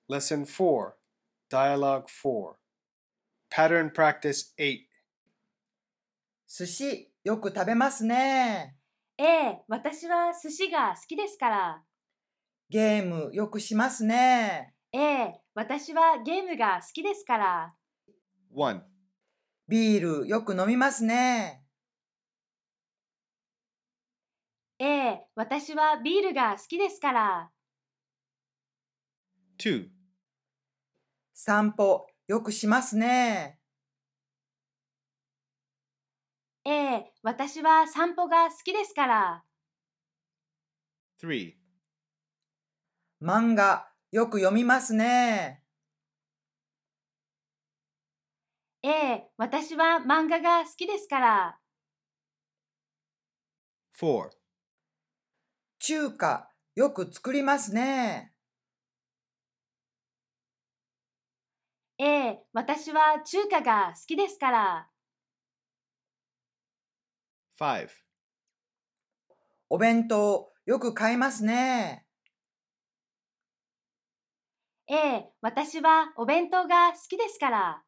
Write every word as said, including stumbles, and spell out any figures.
Lesson four, Dialogue four. Pattern Practice eight. 寿司よく食べますね。 ええ、私は寿司が好きですから。 ゲームよくしますね。 ええ、私はゲームが好きですから。 one. ビールよく飲みますね。 ええ、私はビールが好きですから。 two. 散歩よくしますね。 ええ、私は散歩が好きですから。 three. 漫画よく読みますね。 ええ、私は漫画が好きですから。 four. 中華よく作りますね。 ええ、私は中華が好きですから。 five. お弁当よく買いますね。 ええ、私はお弁当が好きですから。